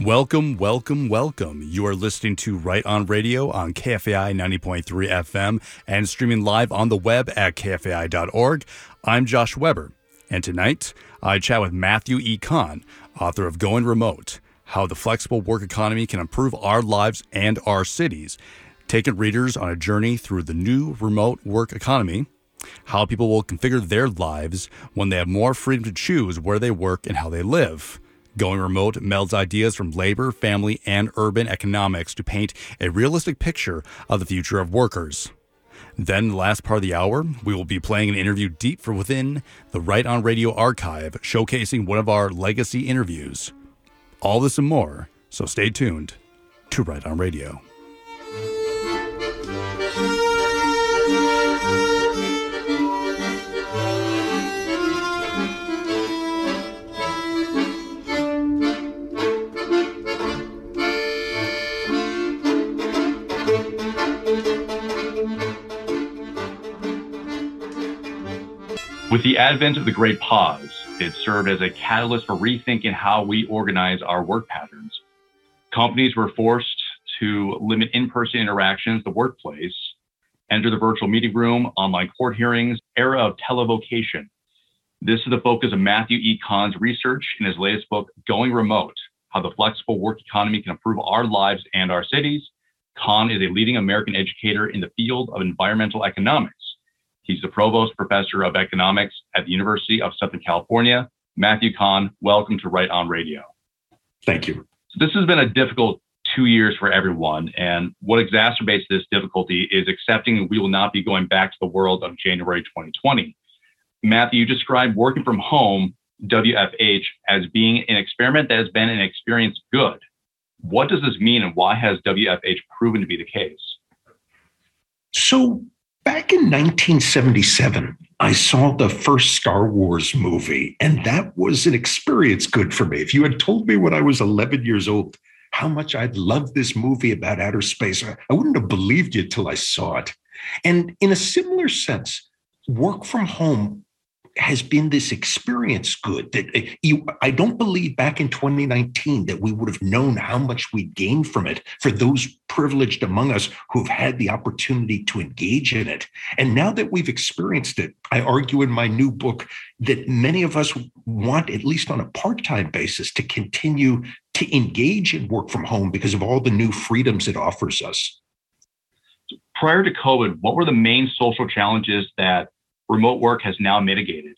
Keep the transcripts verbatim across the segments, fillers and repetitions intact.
Welcome, welcome, welcome. You are listening to Right On Radio on K F A I ninety point three F M and streaming live on the web at K F A I dot org. I'm Josh Weber, and tonight I chat with Matthew E. Kahn, author of Going Remote, How the Flexible Work Economy Can Improve Our Lives and Our Cities, taking readers on a journey through the new remote work economy, how people will configure their lives when they have more freedom to choose where they work and how they live. Going Remote melds ideas from labor, family, and urban economics to paint a realistic picture of the future of workers. Then, in the last part of the hour, we will be playing an interview deep from within the Right On Radio archive, showcasing one of our legacy interviews. All this and more, so stay tuned to Right On Radio. With the advent of the Great Pause, it served as a catalyst for rethinking how we organize our work patterns. Companies were forced to limit in-person interactions, the workplace, enter the virtual meeting room, online court hearings, era of televocation. This is the focus of Matthew E. Kahn's research in his latest book, Going Remote, How the Flexible Work Economy Can Improve Our Lives and Our Cities. Kahn is a leading American educator in the field of environmental economics. He's the Provost Professor of Economics at the University of Southern California. Matthew Kahn, welcome to Right On Radio. Thank you. So this has been a difficult two years for everyone, and what exacerbates this difficulty is accepting we will not be going back to the world of January twenty twenty. Matthew, you described working from home, W F H, as being an experiment that has been an experience good. What does this mean, and why has W F H proven to be the case? So, back in nineteen seventy-seven, I saw the first Star Wars movie, and that was an experience good for me. If you had told me when I was eleven years old how much I'd love this movie about outer space, I wouldn't have believed you till I saw it. And in a similar sense, work from home has been this experience good that you, I don't believe back in twenty nineteen that we would have known how much we'd gained from it for those privileged among us who've had the opportunity to engage in it. And now that we've experienced it, I argue in my new book that many of us want, at least on a part-time basis, to continue to engage in work from home because of all the new freedoms it offers us. Prior to COVID, what were the main social challenges that remote work has now mitigated?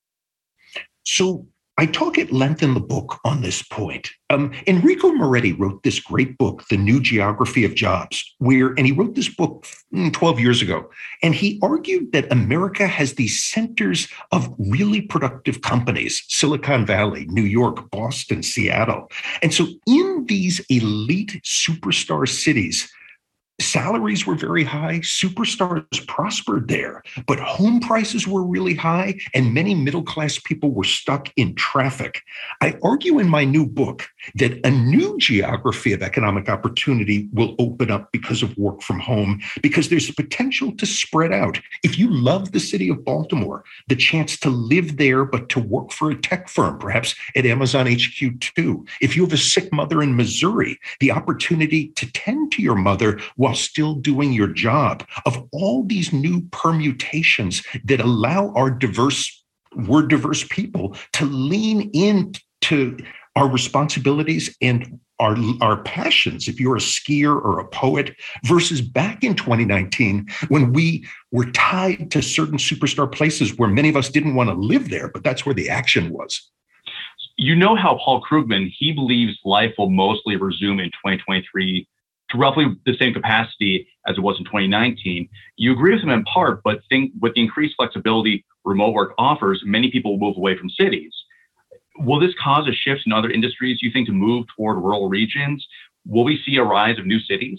So I talk at length in the book on this point. Um, Enrico Moretti wrote this great book, The New Geography of Jobs, where, and he wrote this book twelve years ago, and he argued that America has these centers of really productive companies, Silicon Valley, New York, Boston, Seattle. And so in these elite superstar cities, salaries were very high, superstars prospered there, but home prices were really high, and many middle-class people were stuck in traffic. I argue in my new book that a new geography of economic opportunity will open up because of work from home, because there's a potential to spread out. If you love the city of Baltimore, the chance to live there, but to work for a tech firm, perhaps at Amazon H Q two. If you have a sick mother in Missouri, the opportunity to tend to your mother while still doing your job, of all these new permutations that allow our diverse, we're diverse people to lean into our responsibilities and our, our passions, if you're a skier or a poet, versus back in twenty nineteen, when we were tied to certain superstar places where many of us didn't want to live there, but that's where the action was. You know how Paul Krugman, he believes life will mostly resume in twenty twenty-three to roughly the same capacity as it was in twenty nineteen. You agree with him in part, but think with the increased flexibility remote work offers, many people will move away from cities. Will this cause a shift in other industries, you think, to move toward rural regions? Will we see a rise of new cities?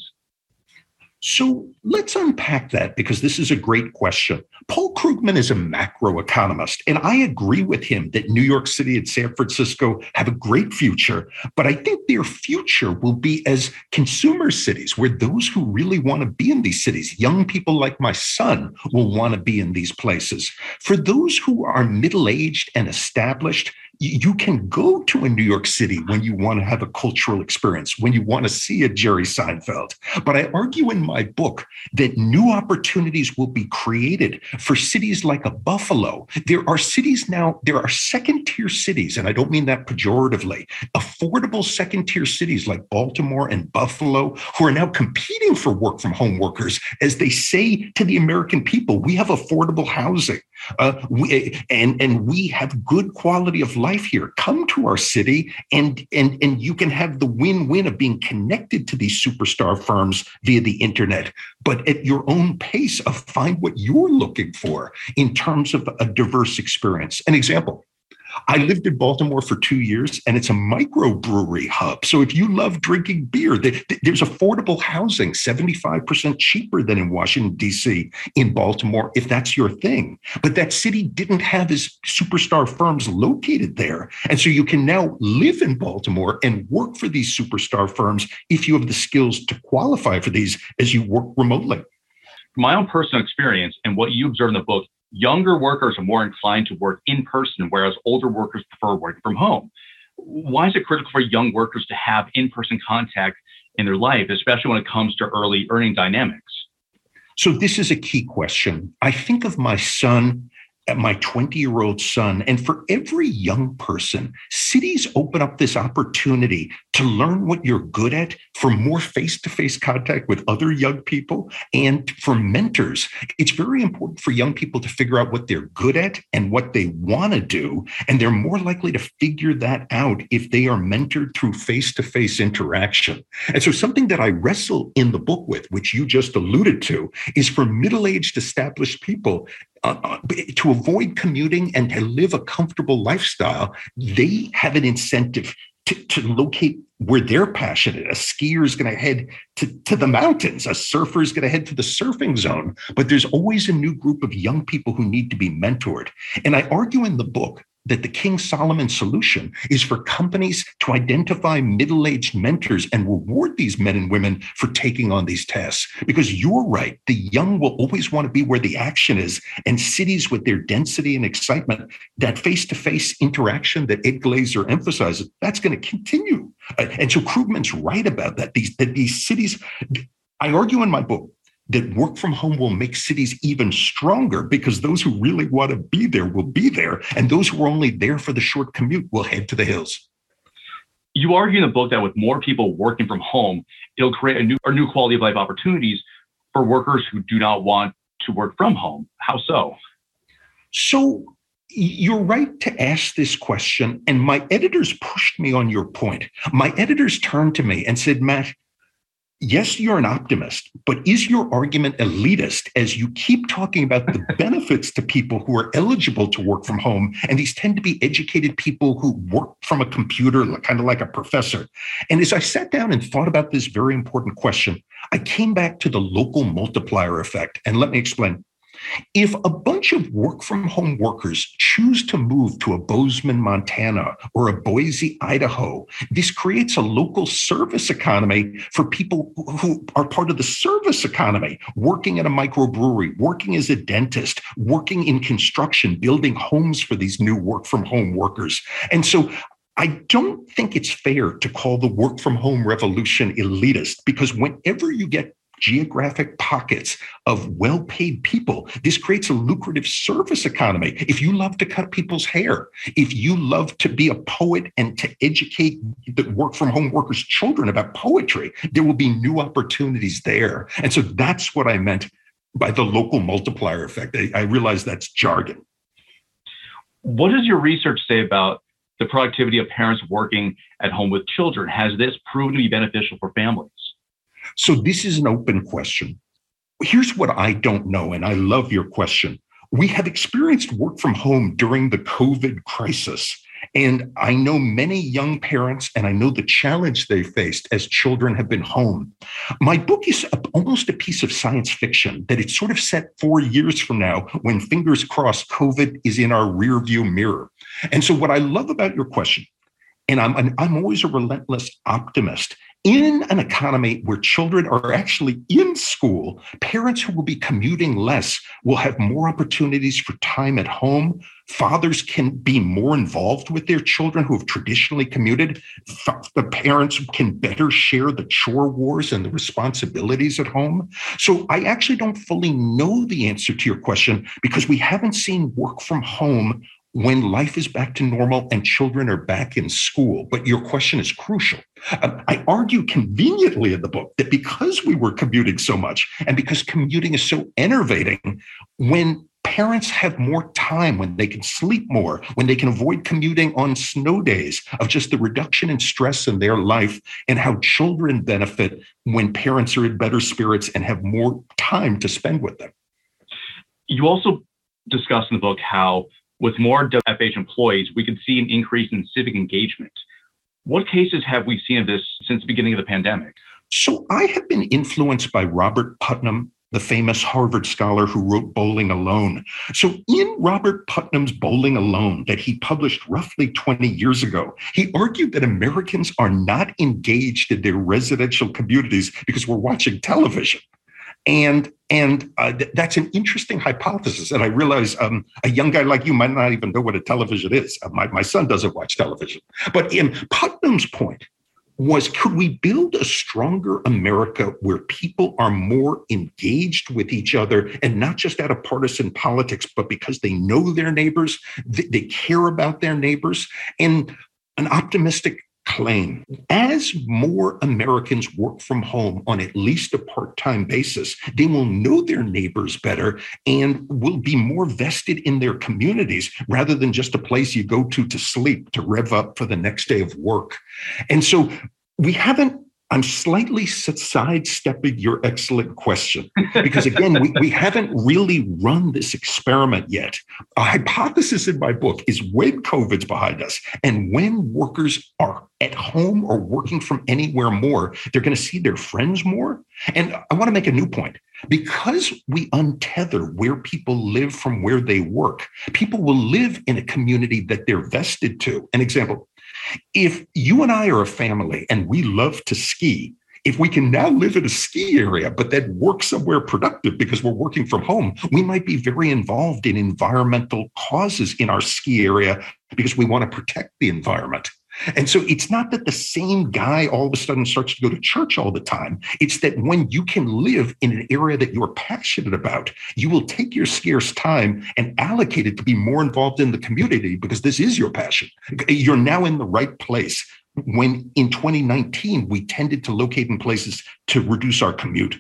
So let's unpack that, because this is a great question. Paul Krugman is a macroeconomist, and I agree with him that New York City and San Francisco have a great future, but I think their future will be as consumer cities, where those who really want to be in these cities, young people like my son, will want to be in these places. For those who are middle-aged and established, You can go to a New York City when you want to have a cultural experience, when you want to see a Jerry Seinfeld. But I argue in my book that new opportunities will be created for cities like a Buffalo. There are cities now, there are second-tier cities, and I don't mean that pejoratively, affordable second-tier cities like Baltimore and Buffalo who are now competing for work-from-home workers as they say to the American people, we have affordable housing. Uh, we, and, and we have good quality of life here. Come to our city and, and, and you can have the win-win of being connected to these superstar firms via the internet, but at your own pace of find what you're looking for in terms of a diverse experience. An example. I lived in Baltimore for two years, and it's a microbrewery hub. So if you love drinking beer, there's affordable housing, seventy-five percent cheaper than in Washington, D C, in Baltimore, if that's your thing. But that city didn't have its superstar firms located there. And so you can now live in Baltimore and work for these superstar firms if you have the skills to qualify for these as you work remotely. From my own personal experience and what you observe in the book, younger workers are more inclined to work in person, whereas older workers prefer working from home. Why is it critical for young workers to have in-person contact in their life, especially when it comes to early earning dynamics? So this is a key question. I think of my son, my twenty-year-old son, and for every young person, cities open up this opportunity to learn what you're good at, for more face-to-face contact with other young people, and for mentors. It's very important for young people to figure out what they're good at and what they want to do, and they're more likely to figure that out if they are mentored through face-to-face interaction. And so something that I wrestle in the book with, which you just alluded to, is for middle-aged established people Uh, to avoid commuting and to live a comfortable lifestyle, they have an incentive to, to locate where they're passionate. A skier is going to head to, to the mountains. A surfer is going to head to the surfing zone. But there's always a new group of young people who need to be mentored. And I argue in the book that the King Solomon solution is for companies to identify middle-aged mentors and reward these men and women for taking on these tasks. Because you're right, the young will always want to be where the action is, and cities with their density and excitement, that face-to-face interaction that Ed Glaeser emphasizes, that's going to continue. Uh, and so Krugman's right about that. These, that these cities, I argue in my book, that work from home will make cities even stronger because those who really want to be there will be there. And those who are only there for the short commute will head to the hills. You argue in the book that with more people working from home, it'll create a new or new quality of life opportunities for workers who do not want to work from home. How so? So you're right to ask this question. And my editors pushed me on your point. My editors turned to me and said, Matt, yes, you're an optimist, but is your argument elitist as you keep talking about the benefits to people who are eligible to work from home? And these tend to be educated people who work from a computer, kind of like a professor. And as I sat down and thought about this very important question, I came back to the local multiplier effect. And let me explain. If a bunch of work from home workers choose to move to a Bozeman, Montana, or a Boise, Idaho, this creates a local service economy for people who are part of the service economy, working at a microbrewery, working as a dentist, working in construction, building homes for these new work from home workers. And so I don't think it's fair to call the work from home revolution elitist, because whenever you get geographic pockets of well-paid people, this creates a lucrative service economy. If you love to cut people's hair, if you love to be a poet and to educate the work-from-home workers' children about poetry, there will be new opportunities there. And so that's what I meant by the local multiplier effect. I, I realize that's jargon. What does your research say about the productivity of parents working at home with children? Has this proven to be beneficial for families? So this is an open question. Here's what I don't know, and I love your question. We have experienced work from home during the COVID crisis, and I know many young parents, and I know the challenge they faced as children have been home. My book is a, almost a piece of science fiction, that it's sort of set four years from now when, fingers crossed, COVID is in our rearview mirror. And so what I love about your question And I'm, an, I'm always a relentless optimist. In an economy where children are actually in school, parents who will be commuting less will have more opportunities for time at home. Fathers can be more involved with their children who have traditionally commuted. The parents can better share the chore wars and the responsibilities at home. So I actually don't fully know the answer to your question because we haven't seen work from home when life is back to normal and children are back in school. But your question is crucial. Um, I argue conveniently in the book that because we were commuting so much and because commuting is so enervating, when parents have more time, when they can sleep more, when they can avoid commuting on snow days, of just the reduction in stress in their life and how children benefit when parents are in better spirits and have more time to spend with them. You also discuss in the book how with more W F H employees, we could see an increase in civic engagement. What cases have we seen of this since the beginning of the pandemic? So I have been influenced by Robert Putnam, the famous Harvard scholar who wrote Bowling Alone. So in Robert Putnam's Bowling Alone that he published roughly twenty years ago, he argued that Americans are not engaged in their residential communities because we're watching television. And and uh, th- that's an interesting hypothesis. And I realize um, a young guy like you might not even know what a television is. Uh, my, my son doesn't watch television. But in Putnam's point was, could we build a stronger America where people are more engaged with each other and not just out of partisan politics, but because they know their neighbors, th- they care about their neighbors? And an optimistic claim, as more Americans work from home on at least a part-time basis, they will know their neighbors better and will be more vested in their communities rather than just a place you go to to sleep, to rev up for the next day of work. And so we haven't I'm slightly sidestepping your excellent question because, again, we, we haven't really run this experiment yet. A hypothesis in my book is when COVID's behind us and when workers are at home or working from anywhere more, they're going to see their friends more. And I want to make a new point. Because we untether where people live from where they work, people will live in a community that they're vested to. An example, if you and I are a family and we love to ski, if we can now live in a ski area, but then work somewhere productive because we're working from home, we might be very involved in environmental causes in our ski area because we want to protect the environment. And so it's not that the same guy all of a sudden starts to go to church all the time. It's that when you can live in an area that you're passionate about, you will take your scarce time and allocate it to be more involved in the community because this is your passion. You're now in the right place. When in twenty nineteen, we tended to locate in places to reduce our commute.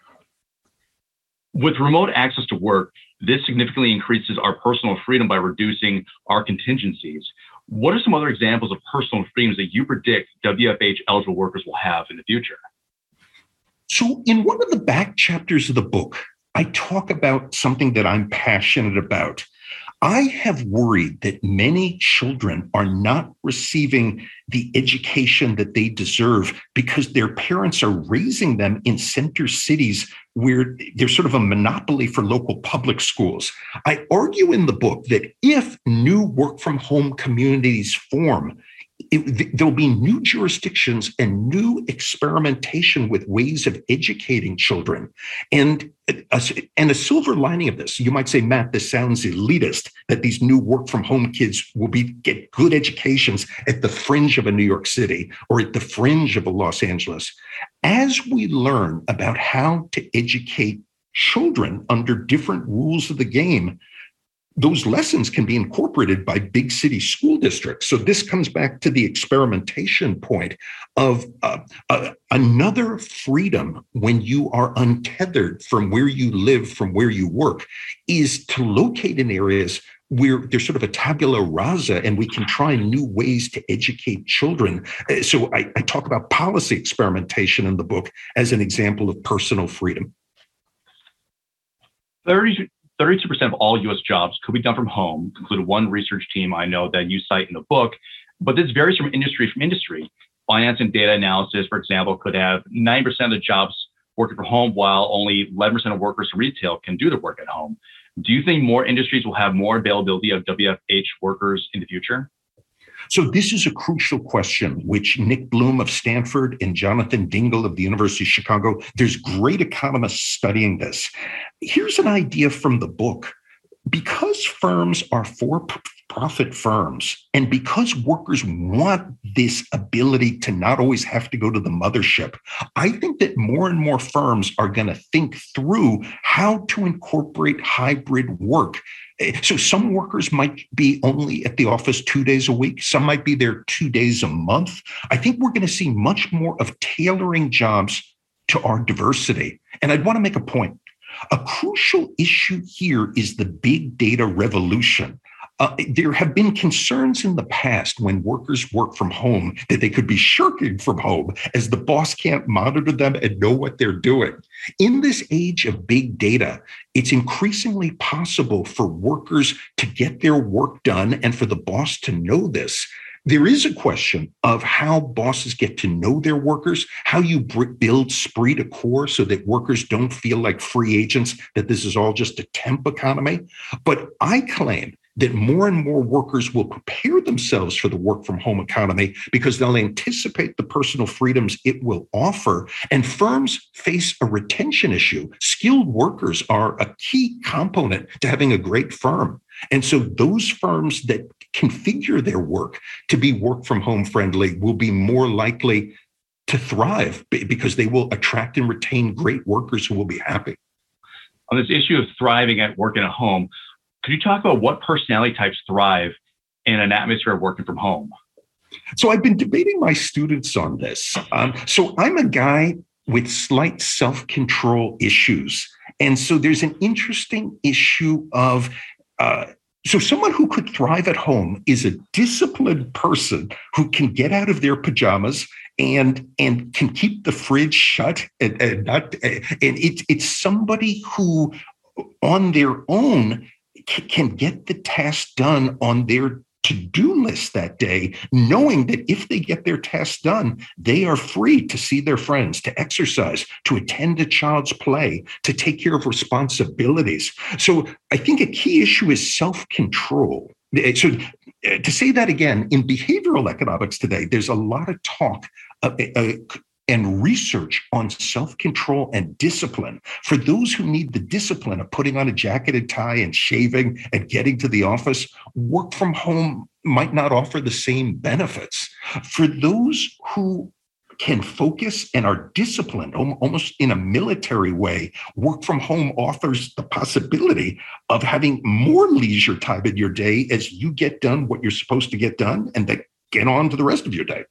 With remote access to work, this significantly increases our personal freedom by reducing our contingencies. What are some other examples of personal freedoms that you predict W F H eligible workers will have in the future? So in one of the back chapters of the book, I talk about something that I'm passionate about. I have worried that many children are not receiving the education that they deserve because their parents are raising them in center cities where there's sort of a monopoly for local public schools. I argue in the book that if new work from home communities form, It, there'll be new jurisdictions and new experimentation with ways of educating children. And a, and a silver lining of this, you might say, Matt, this sounds elitist, that these new work from home kids will be get good educations at the fringe of a New York City or at the fringe of a Los Angeles. As we learn about how to educate children under different rules of the game, those lessons can be incorporated by big city school districts. So this comes back to the experimentation point of uh, uh, another freedom when you are untethered from where you live, from where you work, is to locate in areas where there's sort of a tabula rasa and we can try new ways to educate children. So I, I talk about policy experimentation in the book as an example of personal freedom. thirty thirty-two percent of all U S jobs could be done from home, concluded one research team I know that you cite in the book, but this varies from industry from industry. Finance and data analysis, for example, could have ninety percent of the jobs working from home, while only eleven percent of workers in retail can do their work at home. Do you think more industries will have more availability of W F H workers in the future? So this is a crucial question, which Nick Bloom of Stanford and Jonathan Dingle of the University of Chicago, there's great economists studying this. Here's an idea from the book. Because firms are for-profit firms, and because workers want this ability to not always have to go to the mothership, I think that more and more firms are going to think through how to incorporate hybrid work. So some workers might be only at the office two days a week. Some might be there two days a month. I think we're going to see much more of tailoring jobs to our diversity. And I'd want to make a point. A crucial issue here is the big data revolution. Uh, there have been concerns in the past when workers work from home that they could be shirking from home as the boss can't monitor them and know what they're doing. In this age of big data, it's increasingly possible for workers to get their work done and for the boss to know this. There is a question of how bosses get to know their workers, how you build esprit de corps so that workers don't feel like free agents, that this is all just a temp economy. But I claim that more and more workers will prepare themselves for the work from home economy because they'll anticipate the personal freedoms it will offer. And firms face a retention issue. Skilled workers are a key component to having a great firm. And so those firms that configure their work to be work from home friendly will be more likely to thrive because they will attract and retain great workers who will be happy. On this issue of thriving at work and at home, could you talk about what personality types thrive in an atmosphere of working from home? So I've been debating my students on this. Um, so I'm a guy with slight self-control issues. And so there's an interesting issue of Uh, so someone who could thrive at home is a disciplined person who can get out of their pajamas and and can keep the fridge shut and, and not and it, it's somebody who on their own can get the task done on their to-do list that day, knowing that if they get their tasks done, they are free to see their friends, to exercise, to attend a child's play, to take care of responsibilities. So I think a key issue is self-control. So to say that again, in behavioral economics today, there's a lot of talk uh, uh, and research on self-control and discipline. For those who need the discipline of putting on a jacket and tie and shaving and getting to the office, work from home might not offer the same benefits. For those who can focus and are disciplined almost in a military way, work from home offers the possibility of having more leisure time in your day as you get done what you're supposed to get done and then get on to the rest of your day.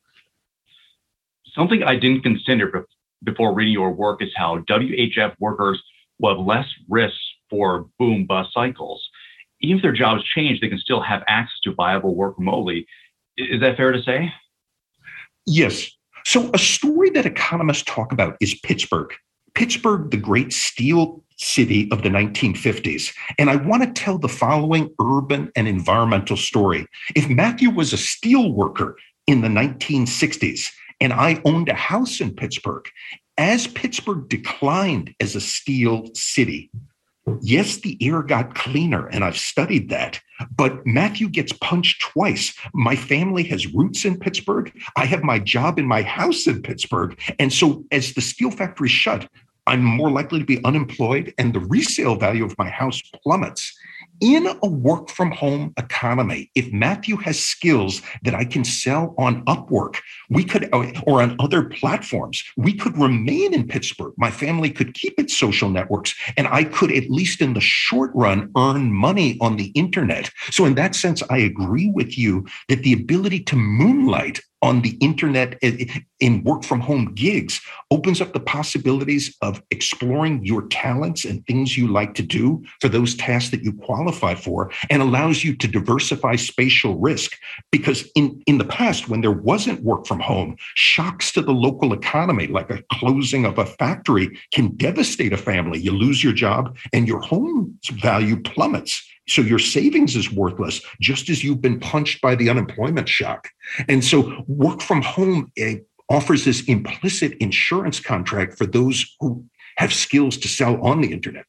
Something I didn't consider before reading your work is how W H F workers will have less risks for boom bust cycles. Even if their jobs change, they can still have access to viable work remotely. Is that fair to say? Yes. So a story that economists talk about is Pittsburgh. Pittsburgh, the great steel city of the nineteen fifties. And I want to tell the following urban and environmental story. If Matthew was a steel worker in the nineteen sixties, and I owned a house in Pittsburgh, as Pittsburgh declined as a steel city, yes, the air got cleaner, and I've studied that, but Matthew gets punched twice. My family has roots in Pittsburgh. I have my job in my house in Pittsburgh. And so as the steel factory shut, I'm more likely to be unemployed, and the resale value of my house plummets. In a work from home economy, if Matthew has skills that I can sell on Upwork, we could, or on other platforms, we could remain in Pittsburgh. My family could keep its social networks, and I could, at least in the short run, earn money on the internet. So in that sense, I agree with you that the ability to moonlight on the internet in work from home gigs opens up the possibilities of exploring your talents and things you like to do for those tasks that you qualify for, and allows you to diversify spatial risk. Because in, in the past, when there wasn't work from home, shocks to the local economy, like a closing of a factory, can devastate a family. You lose your job and your home's value plummets. So your savings is worthless, just as you've been punched by the unemployment shock. And so work from home uh, offers this implicit insurance contract for those who have skills to sell on the internet.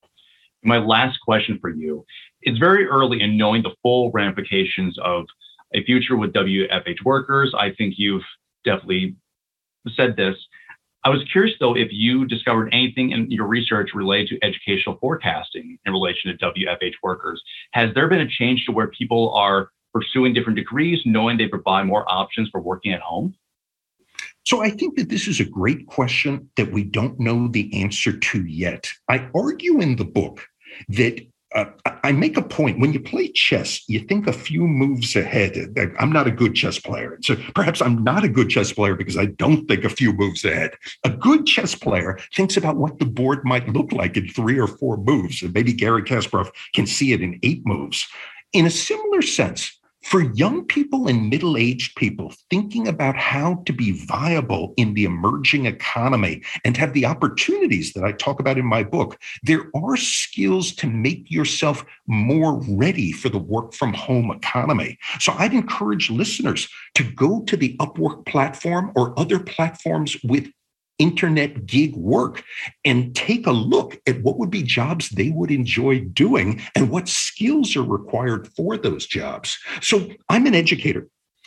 My last question for you. It's very early in knowing the full ramifications of a future with W F H workers. I think you've definitely said this. I was curious, though, if you discovered anything in your research related to educational forecasting in relation to W F H workers. Has there been a change to where people are pursuing different degrees, knowing they provide more options for working at home? So I think that this is a great question that we don't know the answer to yet. I argue in the book that Uh, I make a point. When you play chess, you think a few moves ahead. I'm not a good chess player. So perhaps I'm not a good chess player because I don't think a few moves ahead. A good chess player thinks about what the board might look like in three or four moves. And maybe Garry Kasparov can see it in eight moves. In a similar sense, for young people and middle-aged people thinking about how to be viable in the emerging economy and have the opportunities that I talk about in my book, there are skills to make yourself more ready for the work-from-home economy. So I'd encourage listeners to go to the Upwork platform or other platforms with internet gig work and take a look at what would be jobs they would enjoy doing and what skills are required for those jobs. So I'm an educator,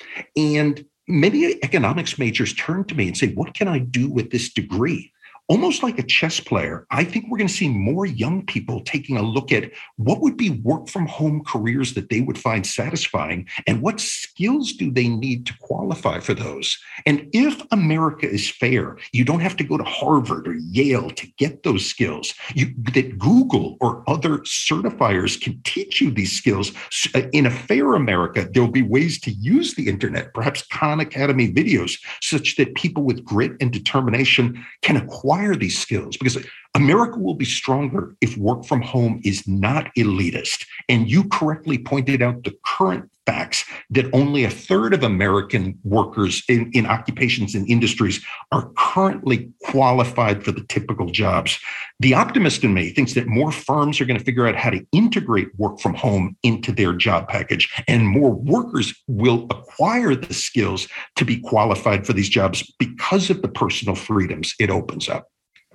and many economics majors turn to me and say, what can I do with this degree? Almost like a chess player, I think we're going to see more young people taking a look at what would be work from home careers that they would find satisfying and what skills do they need to qualify for those. And if America is fair, you don't have to go to Harvard or Yale to get those skills. You, that Google or other certifiers can teach you these skills. In a fair America, there'll be ways to use the internet, perhaps Khan Academy videos, such that people with grit and determination can acquire these skills, because America will be stronger if work from home is not elitist. And you correctly pointed out the current facts that only a third of American workers in, in occupations and industries are currently qualified for the typical jobs. The optimist in me thinks that more firms are going to figure out how to integrate work from home into their job package, and more workers will acquire the skills to be qualified for these jobs because of the personal freedoms it opens up.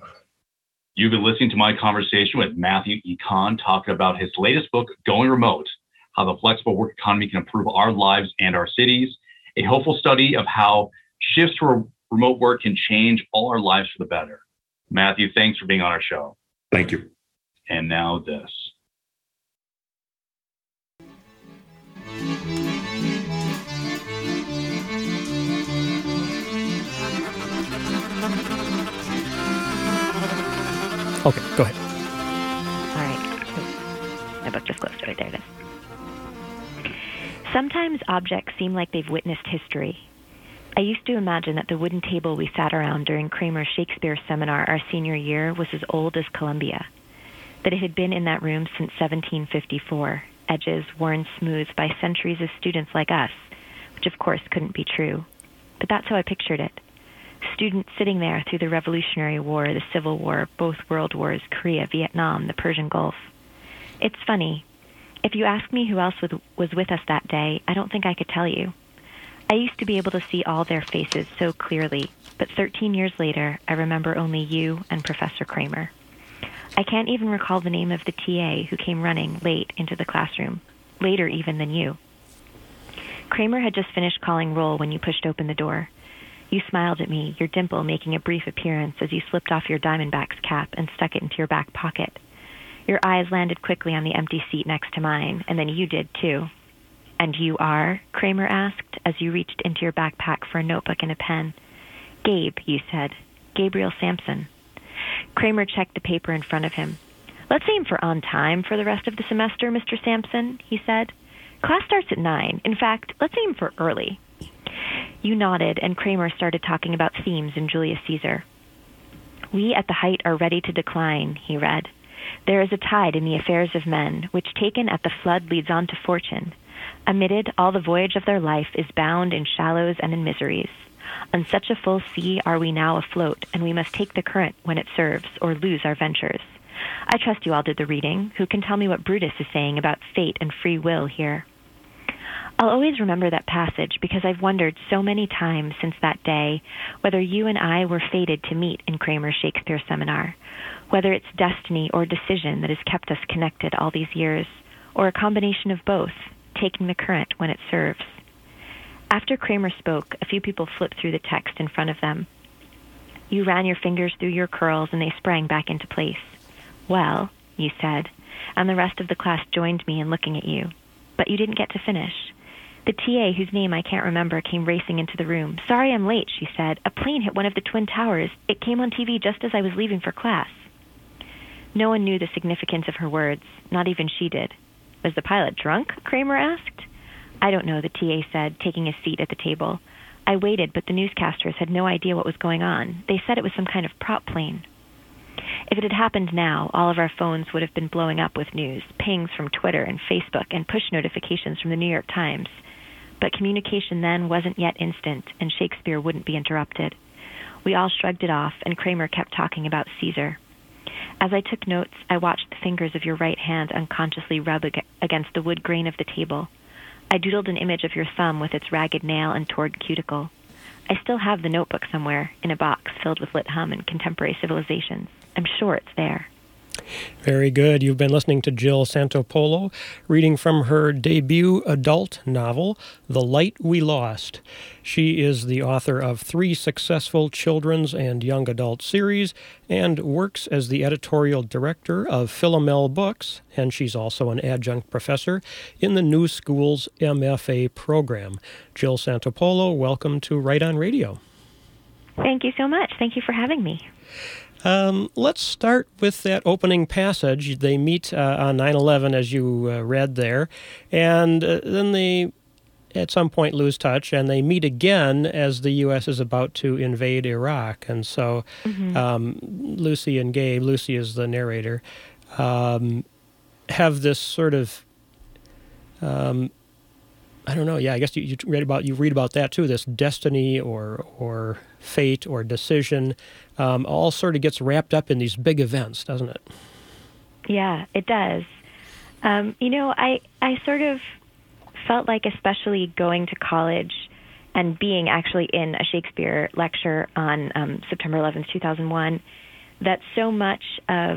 You've been listening to my conversation with Matthew E. Kahn talking about his latest book, Going Remote: How the Flexible Work Economy Can Improve Our Lives and Our Cities, a hopeful study of how shifts to remote work can change all our lives for the better. Matthew, thanks for being on our show. Thank you. And now this. Okay, go ahead. All right. My book just closed. Right there it is. Sometimes objects seem like they've witnessed history. I used to imagine that the wooden table we sat around during Kramer's Shakespeare seminar our senior year was as old as Columbia, that it had been in that room since seventeen fifty-four, edges worn smooth by centuries of students like us, which of course couldn't be true. But that's how I pictured it. Students sitting there through the Revolutionary War, the Civil War, both world wars, Korea, Vietnam, the Persian Gulf. It's funny. If you ask me who else was with us that day, I don't think I could tell you. I used to be able to see all their faces so clearly, but thirteen years later, I remember only you and Professor Kramer. I can't even recall the name of the T A who came running late into the classroom, later even than you. Kramer had just finished calling roll when you pushed open the door. You smiled at me, your dimple making a brief appearance as you slipped off your Diamondbacks cap and stuck it into your back pocket. Your eyes landed quickly on the empty seat next to mine, and then you did too. And you are? Kramer asked as you reached into your backpack for a notebook and a pen. Gabe, you said. Gabriel Sampson. Kramer checked the paper in front of him. Let's aim for on time for the rest of the semester, Mister Sampson, he said. Class starts at nine. In fact, let's aim for early. You nodded, and Kramer started talking about themes in Julius Caesar. We at the height are ready to decline, he read. There is a tide in the affairs of men, which taken at the flood leads on to fortune. Amid all the voyage of their life is bound in shallows and in miseries. On such a full sea are we now afloat, and we must take the current when it serves, or lose our ventures. I trust you all did the reading. Who can tell me what Brutus is saying about fate and free will here? I'll always remember that passage because I've wondered so many times since that day whether you and I were fated to meet in Kramer's Shakespeare seminar, whether it's destiny or decision that has kept us connected all these years, or a combination of both, taking the current when it serves. After Kramer spoke, a few people flipped through the text in front of them. You ran your fingers through your curls, and they sprang back into place. Well, you said, and the rest of the class joined me in looking at you. But you didn't get to finish. The T A, whose name I can't remember, came racing into the room. Sorry I'm late, she said. A plane hit one of the Twin Towers. It came on T V just as I was leaving for class. No one knew the significance of her words. Not even she did. Was the pilot drunk? Kramer asked. I don't know, the T A said, taking a seat at the table. I waited, but the newscasters had no idea what was going on. They said it was some kind of prop plane. If it had happened now, all of our phones would have been blowing up with news, pings from Twitter and Facebook, and push notifications from the New York Times. But communication then wasn't yet instant, and Shakespeare wouldn't be interrupted. We all shrugged it off, and Kramer kept talking about Caesar. As I took notes, I watched the fingers of your right hand unconsciously rub ag- against the wood grain of the table. I doodled an image of your thumb with its ragged nail and torn cuticle. I still have the notebook somewhere, in a box filled with lit hum and contemporary civilizations. I'm sure it's there. Very good. You've been listening to Jill Santopolo, reading from her debut adult novel, The Light We Lost. She is the author of three successful children's and young adult series and works as the editorial director of Philomel Books, and she's also an adjunct professor in the New Schools M F A program. Jill Santopolo, welcome to Right On Radio. Thank you so much. Thank you for having me. Um, let's start with that opening passage. They meet uh, on nine eleven, as you uh, read there, and uh, then they, at some point, lose touch, and they meet again as the U S is about to invade Iraq. And so mm-hmm. um, Lucy and Gabe, Lucy is the narrator, um, have this sort of, um, I don't know, yeah, I guess you, you read about you read about that too, this destiny or or fate or decision. Um, all sort of gets wrapped up in these big events, doesn't it? Yeah, it does. Um, you know, I, I sort of felt like, especially going to college and being actually in a Shakespeare lecture on um, September eleventh, two thousand one, that so much of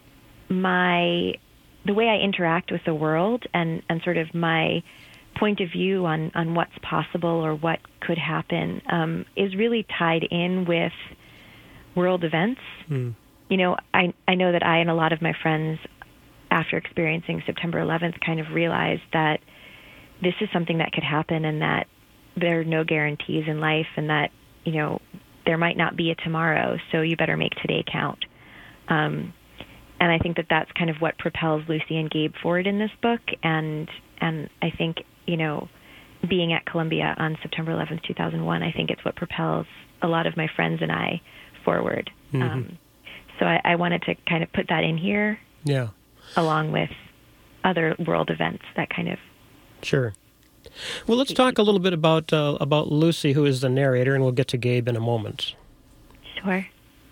my, the way I interact with the world and, and sort of my point of view on, on what's possible or what could happen um, is really tied in with world events. Mm. You know, I I know that I and a lot of my friends, after experiencing September eleventh, kind of realized that this is something that could happen and that there are no guarantees in life and that, you know, there might not be a tomorrow, so you better make today count. Um, and I think that that's kind of what propels Lucy and Gabe forward in this book. And and I think, you know, being at Columbia on September eleventh, two thousand one, I think it's what propels a lot of my friends and I forward. Mm-hmm. Um, so I, I wanted to kind of put that in here, yeah, along with other world events that kind of. Sure. Well, let's talk a little bit about uh, about Lucy, who is the narrator, and we'll get to Gabe in a moment. Sure.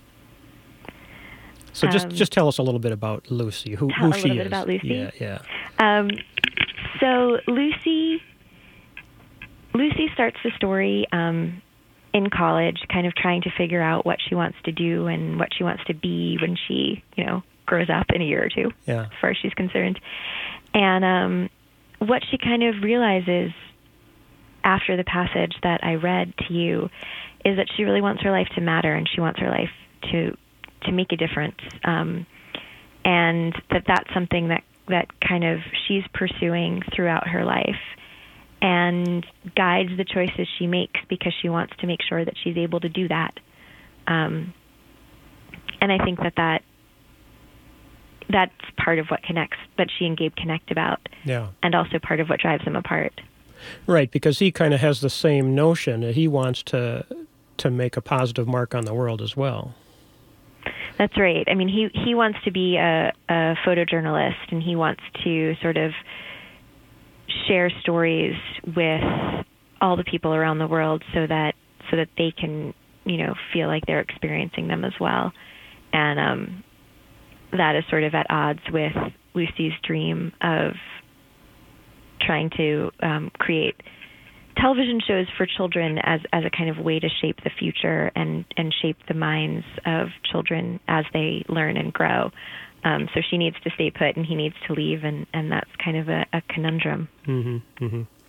So just um, just tell us a little bit about Lucy, who, who she is. A little bit about Lucy. Yeah, yeah. Um, so Lucy, Lucy starts the story um, in college, kind of trying to figure out what she wants to do and what she wants to be when she, you know, grows up in a year or two, yeah. as far as she's concerned. And um, what she kind of realizes after the passage that I read to you is that she really wants her life to matter and she wants her life to to make a difference. Um, and that that's something that, that kind of she's pursuing throughout her life and guides the choices she makes because she wants to make sure that she's able to do that. Um, and I think that, that that's part of what connects, that she and Gabe connect about, yeah, and also part of what drives them apart. Right, because he kind of has the same notion that he wants to to make a positive mark on the world as well. That's right. I mean, he, he wants to be a, a photojournalist, and he wants to sort of share stories with all the people around the world so that so that they can, you know, feel like they're experiencing them as well. And um, that is sort of at odds with Lucy's dream of trying to um, create television shows for children as, as a kind of way to shape the future and, and shape the minds of children as they learn and grow. Um, so she needs to stay put and he needs to leave, and, and that's kind of a, a conundrum. Mm-hmm, mm-hmm.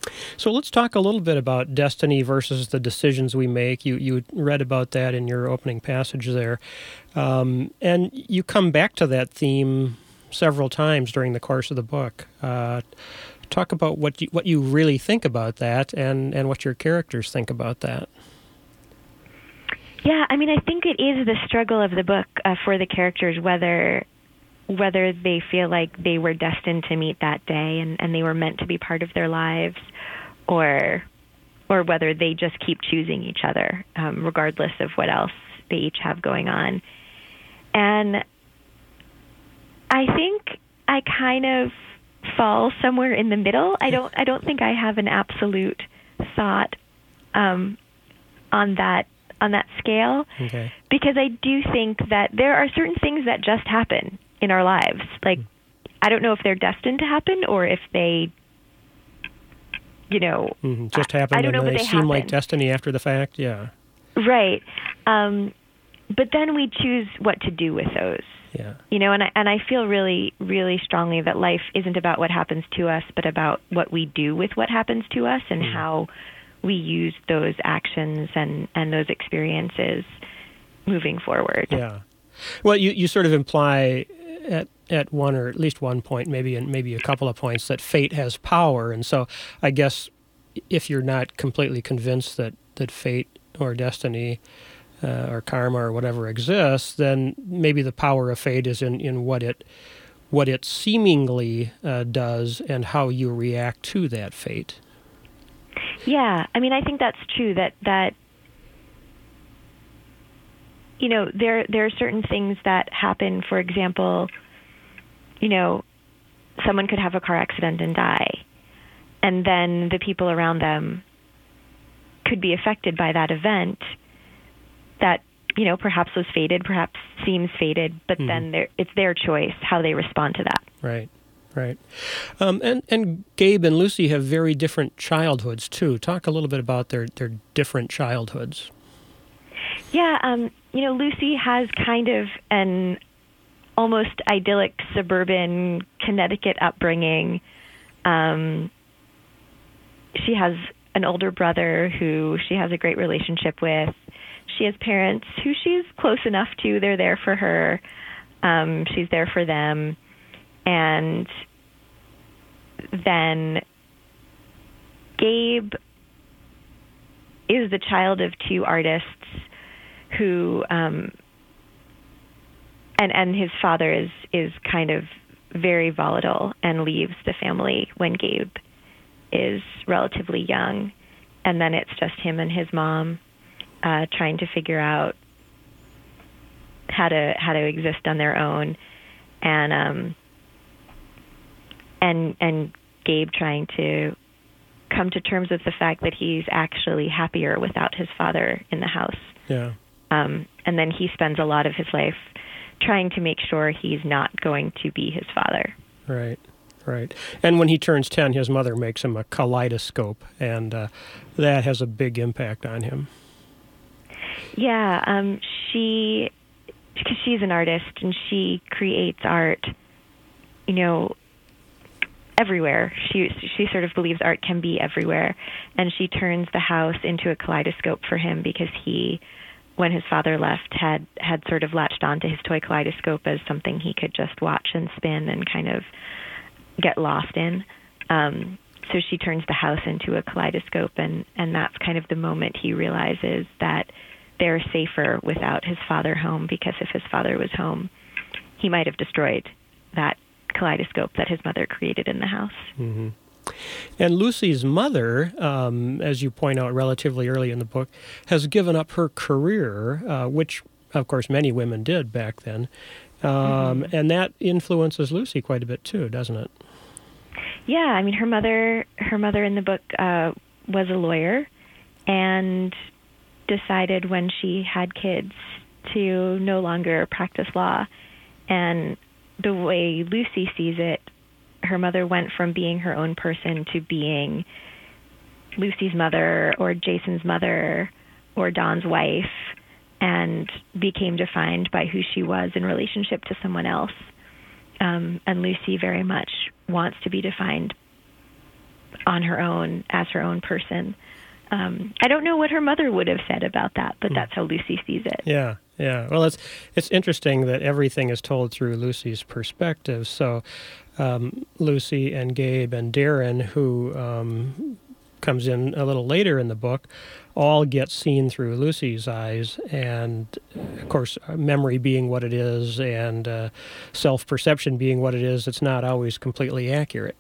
So let's talk a little bit about destiny versus the decisions we make. You you read about that in your opening passage there. Um, and you come back to that theme several times during the course of the book. Uh, talk about what you, what you really think about that and, and what your characters think about that. Yeah, I mean, I think it is the struggle of the book uh, for the characters, whether whether they feel like they were destined to meet that day and, and they were meant to be part of their lives, or or whether they just keep choosing each other, um, regardless of what else they each have going on. And I think I kind of fall somewhere in the middle. I don't I don't think I have an absolute thought um, on that on that scale, okay. because I do think that there are certain things that just happen in our lives. Like, I don't know if they're destined to happen or if they, you know, mm-hmm. just happen I, I don't and know, they, but they seem happen. like destiny after the fact. Yeah. Right. Um, but then we choose what to do with those. Yeah. You know, and I, and I feel really, really strongly that life isn't about what happens to us, but about what we do with what happens to us and mm. how we use those actions and, and those experiences moving forward. Yeah. Well, you, you sort of imply at at one or at least one point, maybe and maybe a couple of points, that fate has power. And so I guess if you're not completely convinced that, that fate or destiny uh, or karma or whatever exists, then maybe the power of fate is in, in what it what it seemingly uh, does and how you react to that fate. Yeah, I mean, I think that's true, that, that you know, there there are certain things that happen. For example, you know, someone could have a car accident and die, and then the people around them could be affected by that event that, you know, perhaps was fated, perhaps seems fated, but mm-hmm. then it's their choice how they respond to that. Right. Right. Um, and, and Gabe and Lucy have very different childhoods, too. Talk a little bit about their, their different childhoods. Yeah, um, you know, Lucy has kind of an almost idyllic suburban Connecticut upbringing. Um, she has an older brother who she has a great relationship with. She has parents who she's close enough to. They're there for her. Um, she's there for them. And then Gabe is the child of two artists who, um, and and his father is, is kind of very volatile and leaves the family when Gabe is relatively young. And then it's just him and his mom uh, trying to figure out how to how to exist on their own. And um And and Gabe trying to come to terms with the fact that he's actually happier without his father in the house. Yeah. Um, and then he spends a lot of his life trying to make sure he's not going to be his father. Right, right. And when he turns ten, his mother makes him a kaleidoscope, and uh, that has a big impact on him. Yeah, um, she, because she's an artist and she creates art, you know, everywhere. She she sort of believes art can be everywhere, and she turns the house into a kaleidoscope for him because he, when his father left, had had sort of latched onto his toy kaleidoscope as something he could just watch and spin and kind of get lost in. Um, so she turns the house into a kaleidoscope, and, and that's kind of the moment he realizes that they're safer without his father home, because if his father was home, he might have destroyed that kaleidoscope that his mother created in the house. Mm-hmm. And Lucy's mother, um, as you point out relatively early in the book, has given up her career, uh, which, of course, many women did back then. Um, mm-hmm. And that influences Lucy quite a bit, too, doesn't it? Yeah, I mean, her mother, her mother in the book uh, was a lawyer and decided when she had kids to no longer practice law. And the way Lucy sees it, her mother went from being her own person to being Lucy's mother or Jason's mother or Don's wife, and became defined by who she was in relationship to someone else. Um, and Lucy very much wants to be defined on her own as her own person. Um, I don't know what her mother would have said about that, but that's how Lucy sees it. Yeah, yeah. Well, it's it's interesting that everything is told through Lucy's perspective. So um, Lucy and Gabe and Darren, who um, comes in a little later in the book, all get seen through Lucy's eyes. And, of course, memory being what it is and uh, self-perception being what it is, it's not always completely accurate.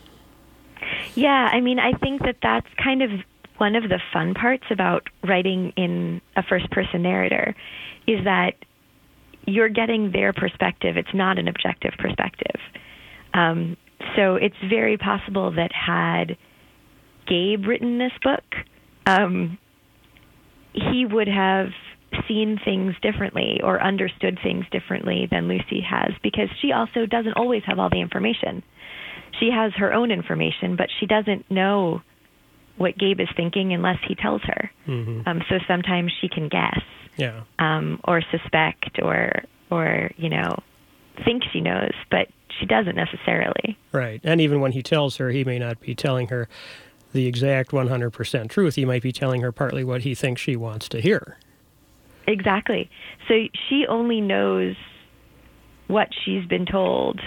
Yeah, I mean, I think that that's kind of one of the fun parts about writing in a first-person narrator is that you're getting their perspective. It's not an objective perspective. Um, so it's very possible that had Gabe written this book, um, he would have seen things differently or understood things differently than Lucy has, because she also doesn't always have all the information. She has her own information, but she doesn't know what Gabe is thinking unless he tells her. Mm-hmm. Um, so sometimes she can guess, yeah, um, or suspect, or or you know, think she knows, but she doesn't necessarily. Right, and even when he tells her, he may not be telling her the exact one hundred percent truth. He might be telling her partly what he thinks she wants to hear. Exactly. So she only knows what she's been told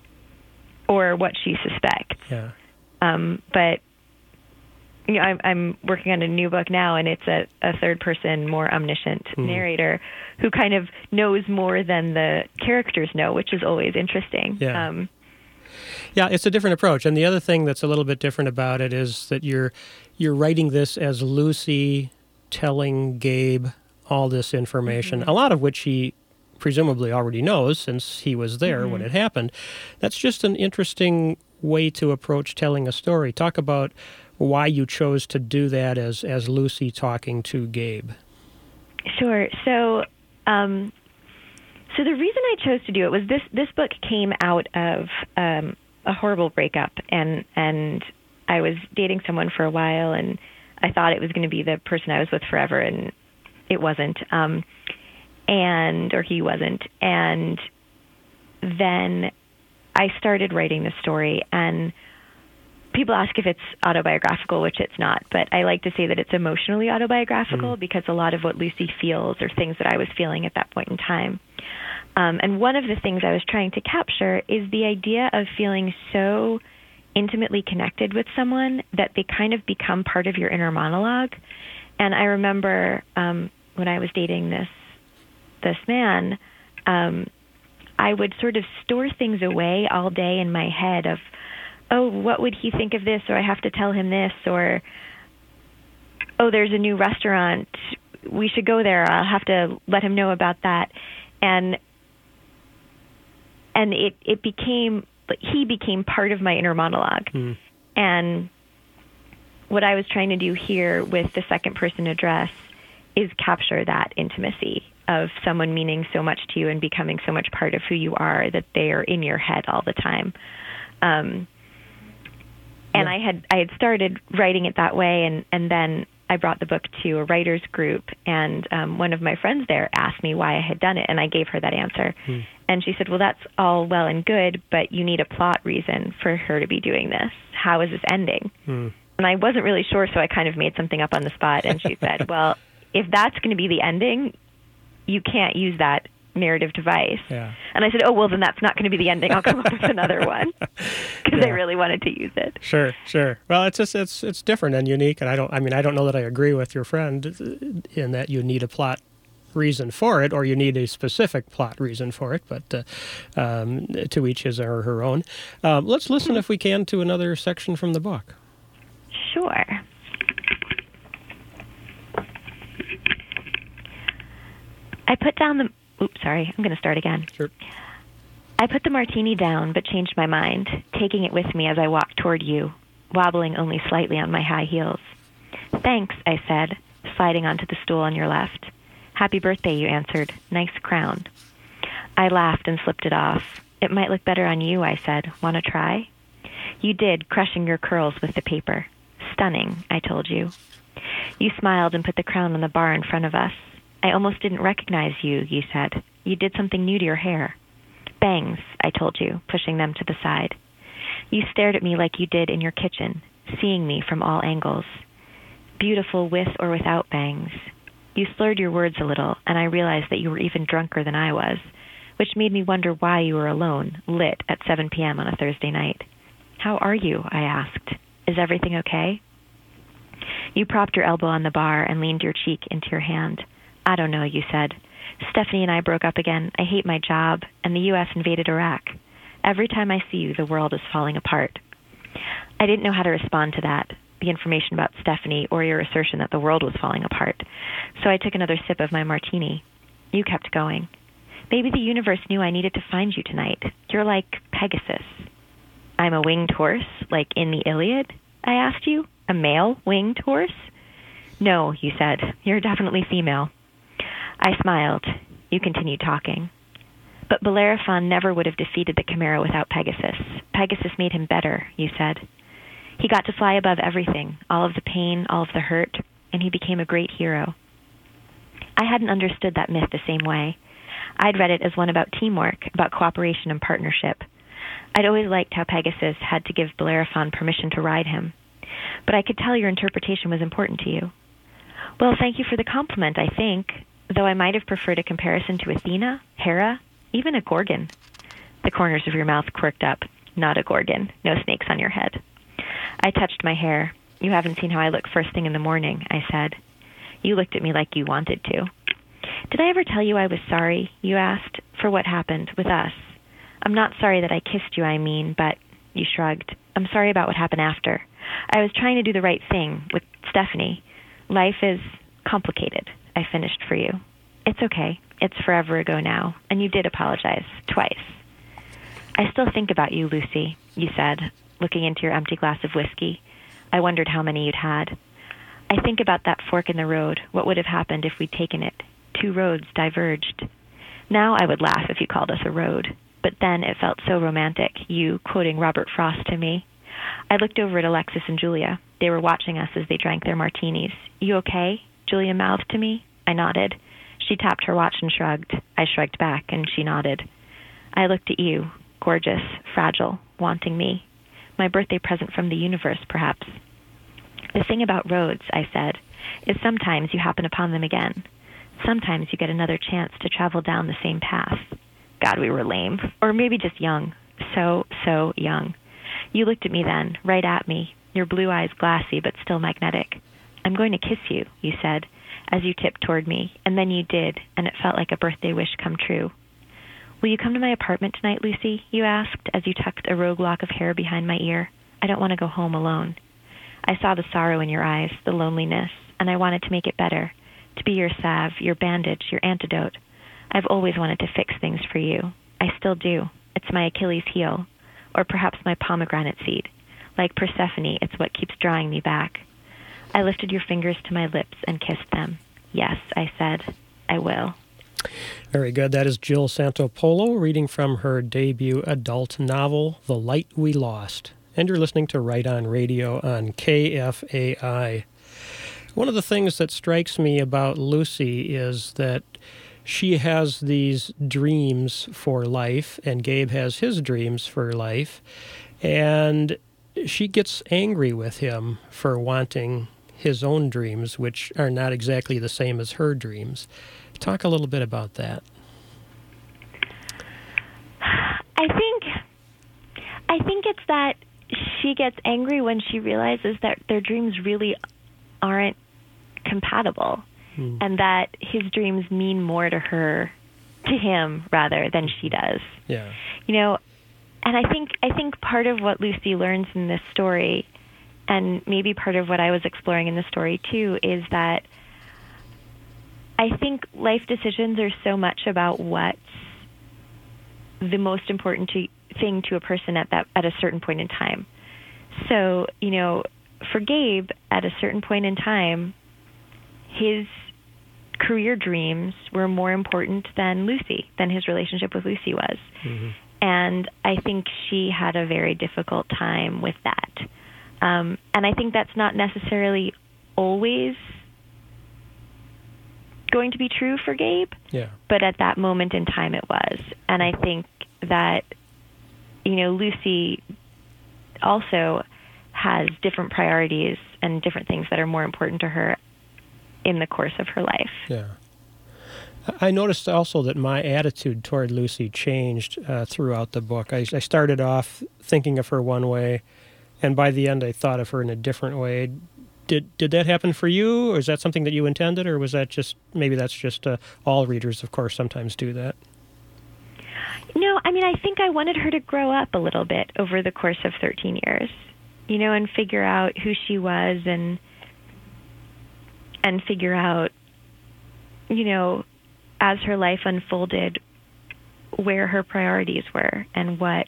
or what she suspects. Yeah. Um, but you know, I'm, I'm working on a new book now, and it's a, a third-person, more omniscient mm. narrator who kind of knows more than the characters know, which is always interesting. Yeah. Um, yeah, it's a different approach. And the other thing that's a little bit different about it is that you're you're writing this as Lucy telling Gabe all this information, mm-hmm. a lot of which he presumably already knows since he was there mm-hmm. when it happened. That's just an interesting way to approach telling a story. Talk about why you chose to do that as as Lucy talking to Gabe. Sure. So, um, so the reason I chose to do it was this: this book came out of um, a horrible breakup, and and I was dating someone for a while, and I thought it was going to be the person I was with forever, and it wasn't, um, and or he wasn't, and then I started writing the story, and people ask if it's autobiographical, which it's not, but I like to say that it's emotionally autobiographical mm. because a lot of what Lucy feels are things that I was feeling at that point in time. Um, and one of the things I was trying to capture is the idea of feeling so intimately connected with someone that they kind of become part of your inner monologue. And I remember um, when I was dating this this man, um, I would sort of store things away all day in my head of, oh, what would he think of this? Or I have to tell him this, or, oh, there's a new restaurant, we should go there, I'll have to let him know about that. And and it, it became, he became part of my inner monologue. Mm. And what I was trying to do here with the second person address is capture that intimacy of someone meaning so much to you and becoming so much part of who you are that they are in your head all the time. Um, And yeah. I had I had started writing it that way, and, and then I brought the book to a writer's group, and um, one of my friends there asked me why I had done it, and I gave her that answer. Hmm. And she said, well, that's all well and good, but you need a plot reason for her to be doing this. How is this ending? Hmm. And I wasn't really sure, so I kind of made something up on the spot, and she said, well, if that's going to be the ending, you can't use that narrative device. Yeah. And I said, oh, well, then that's not going to be the ending. I'll come up with another one, because yeah. I really wanted to use it. Sure, sure. Well, it's just it's it's different and unique, and I don't I mean I don't know that I agree with your friend in that you need a plot reason for it, or you need a specific plot reason for it, but uh, um, to each his or her own. Um, let's listen, if we can, to another section from the book. Sure. I put down the Oops, sorry. I'm going to start again. Sure. I put the martini down, but changed my mind, taking it with me as I walked toward you, wobbling only slightly on my high heels. Thanks, I said, sliding onto the stool on your left. Happy birthday, you answered. Nice crown. I laughed and slipped it off. It might look better on you, I said. Want to try? You did, crushing your curls with the paper. Stunning, I told you. You smiled and put the crown on the bar in front of us. I almost didn't recognize you, you said. You did something new to your hair. Bangs, I told you, pushing them to the side. You stared at me like you did in your kitchen, seeing me from all angles. Beautiful with or without bangs. You slurred your words a little, and I realized that you were even drunker than I was, which made me wonder why you were alone, lit at seven p.m. on a Thursday night. How are you? I asked. Is everything okay? You propped your elbow on the bar and leaned your cheek into your hand. I don't know, you said. Stephanie and I broke up again. I hate my job, and the U S invaded Iraq. Every time I see you, the world is falling apart. I didn't know how to respond to that, the information about Stephanie or your assertion that the world was falling apart. So I took another sip of my martini. You kept going. Maybe the universe knew I needed to find you tonight. You're like Pegasus. I'm a winged horse, like in the Iliad? I asked you. A male winged horse? No, you said. You're definitely female. I smiled. You continued talking. But Bellerophon never would have defeated the Chimera without Pegasus. Pegasus made him better, you said. He got to fly above everything, all of the pain, all of the hurt, and he became a great hero. I hadn't understood that myth the same way. I'd read it as one about teamwork, about cooperation and partnership. I'd always liked how Pegasus had to give Bellerophon permission to ride him. But I could tell your interpretation was important to you. Well, thank you for the compliment, I think, though I might have preferred a comparison to Athena, Hera, even a Gorgon. The corners of your mouth quirked up. Not a Gorgon. No snakes on your head. I touched my hair. You haven't seen how I look first thing in the morning, I said. You looked at me like you wanted to. Did I ever tell you I was sorry, you asked, for what happened with us? I'm not sorry that I kissed you, I mean, but you shrugged. I'm sorry about what happened after. I was trying to do the right thing with Stephanie. Life is complicated, I finished for you. It's okay. It's forever ago now, and you did apologize, twice. I still think about you, Lucy, you said, looking into your empty glass of whiskey. I wondered how many you'd had. I think about that fork in the road, what would have happened if we'd taken it. Two roads diverged. Now I would laugh if you called us a road, but then it felt so romantic, you quoting Robert Frost to me. I looked over at Alexis and Julia. They were watching us as they drank their martinis. You okay? Julia mouthed to me. I nodded. She tapped her watch and shrugged. I shrugged back, and she nodded. I looked at you, gorgeous, fragile, wanting me. My birthday present from the universe, perhaps. The thing about roads, I said, is sometimes you happen upon them again. Sometimes you get another chance to travel down the same path. God, we were lame. Or maybe just young. So, so young. You looked at me then, right at me, your blue eyes glassy but still magnetic. I'm going to kiss you, you said, as you tipped toward me, and then you did, and it felt like a birthday wish come true. Will you come to my apartment tonight, Lucy? You asked, as you tucked a rogue lock of hair behind my ear. I don't want to go home alone. I saw the sorrow in your eyes, the loneliness, and I wanted to make it better, to be your salve, your bandage, your antidote. I've always wanted to fix things for you. I still do. It's my Achilles heel, or perhaps my pomegranate seed. Like Persephone, it's what keeps drawing me back. I lifted your fingers to my lips and kissed them. Yes, I said, I will. Very good. That is Jill Santopolo reading from her debut adult novel, The Light We Lost. And you're listening to Right On Radio on K F A I. One of the things that strikes me about Lucy is that she has these dreams for life, and Gabe has his dreams for life, and she gets angry with him for wanting his own dreams, which are not exactly the same as her dreams. Talk a little bit about that. I think I think it's that she gets angry when she realizes that their dreams really aren't compatible, hmm. and that his dreams mean more to her, to him rather than she does. Yeah. You know, and I think I think part of what Lucy learns in this story, and maybe part of what I was exploring in the story too, is that I think life decisions are so much about what's the most important to, thing to a person at that at a certain point in time. So, you know, for Gabe, at a certain point in time, his career dreams were more important than Lucy, than his relationship with Lucy was. Mm-hmm. And I think she had a very difficult time with that. Um, and I think that's not necessarily always going to be true for Gabe, yeah. but at that moment in time it was. And I think that, you know, Lucy also has different priorities and different things that are more important to her in the course of her life. Yeah. I noticed also that my attitude toward Lucy changed uh, throughout the book. I, I started off thinking of her one way, and by the end I thought of her in a different way. Did did that happen for you, or is that something that you intended, or was that just, maybe that's just, uh, all readers, of course, sometimes do that? No, I mean, I think I wanted her to grow up a little bit over the course of thirteen years, you know, and figure out who she was and and figure out, you know, as her life unfolded, where her priorities were and what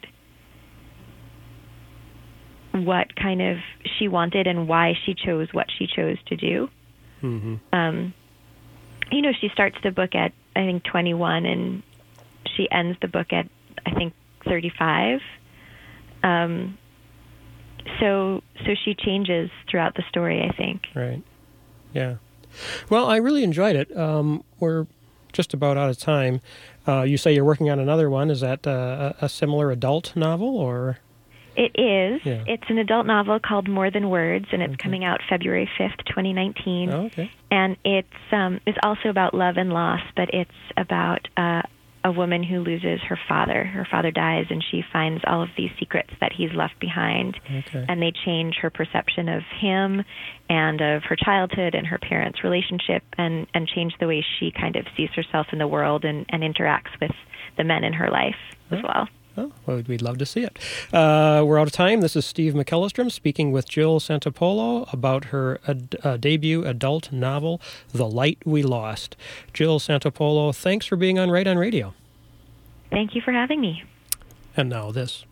what kind of she wanted and why she chose what she chose to do. Mm-hmm. Um, you know, she starts the book at, I think, twenty-one, and she ends the book at, I think, thirty-five. Um, so, so she changes throughout the story, I think. Right. Yeah. Well, I really enjoyed it. Um, we're just about out of time. Uh, you say you're working on another one. Is that uh, a similar adult novel, or? It is. Yeah. It's an adult novel called More Than Words, and it's okay. coming out February fifth, twenty nineteen. Oh, okay. And it's um, it's also about love and loss, but it's about uh, a woman who loses her father. Her father dies, and she finds all of these secrets that he's left behind. Okay. And they change her perception of him and of her childhood and her parents' relationship, and, and change the way she kind of sees herself in the world and, and interacts with the men in her life as well. Oh, well, we'd love to see it. Uh, we're out of time. This is Steve McEllistrom speaking with Jill Santopolo about her ad- uh, debut adult novel, The Light We Lost. Jill Santopolo, thanks for being on Right on Radio. Thank you for having me. And now this.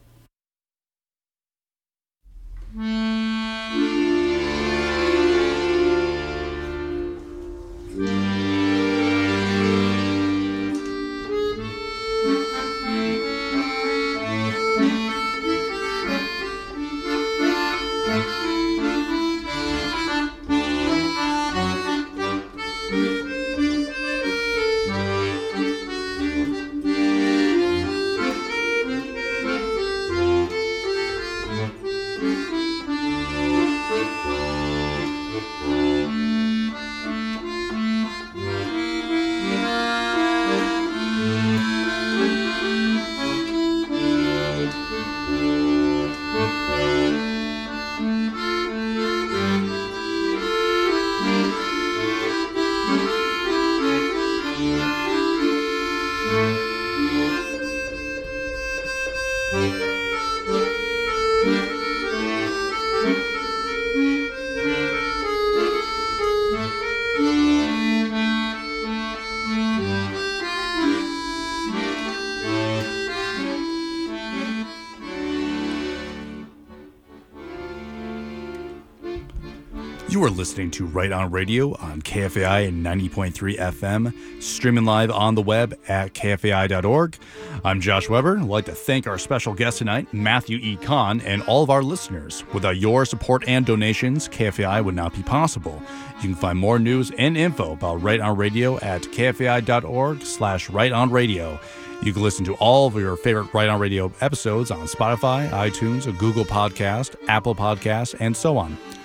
You are listening to Right On Radio on K F A I ninety point three F M, streaming live on the web at K F A I dot org. I'm Josh Weber. I'd like to thank our special guest tonight, Matthew E. Kahn, and all of our listeners. Without your support and donations, K F A I would not be possible. You can find more news and info about Right On Radio at K F A I dot org slash Right On Radio. You can listen to all of your favorite Right On Radio episodes on Spotify, iTunes, Google Podcast, Apple Podcasts, and so on.